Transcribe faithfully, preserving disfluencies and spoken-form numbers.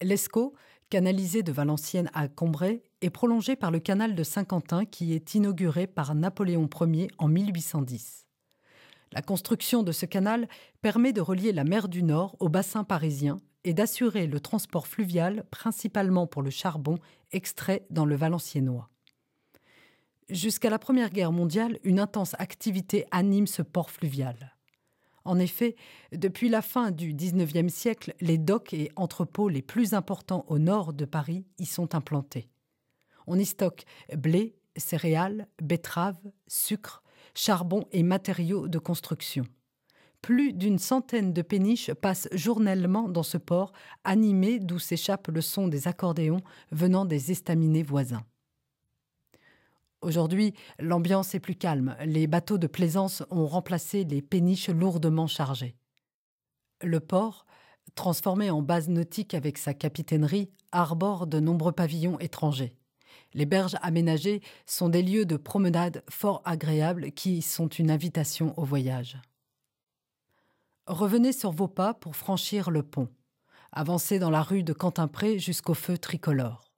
L'Escaut, canalisé de Valenciennes à Cambrai, est prolongé par le canal de Saint-Quentin qui est inauguré par Napoléon Ier en mille huit cent dix. La construction de ce canal permet de relier la mer du Nord au bassin parisien et d'assurer le transport fluvial principalement pour le charbon extrait dans le Valenciennois. Jusqu'à la Première Guerre mondiale, une intense activité anime ce port fluvial. En effet, depuis la fin du dix-neuvième siècle, les docks et entrepôts les plus importants au nord de Paris y sont implantés. On y stocke blé, céréales, betteraves, sucre, charbon et matériaux de construction. Plus d'une centaine de péniches passent journellement dans ce port, animé d'où s'échappe le son des accordéons venant des estaminets voisins. Aujourd'hui, l'ambiance est plus calme. Les bateaux de plaisance ont remplacé les péniches lourdement chargées. Le port, transformé en base nautique avec sa capitainerie, arbore de nombreux pavillons étrangers. Les berges aménagées sont des lieux de promenade fort agréables qui sont une invitation au voyage. Revenez sur vos pas pour franchir le pont. Avancez dans la rue de Quentin-Pré jusqu'au feu tricolore.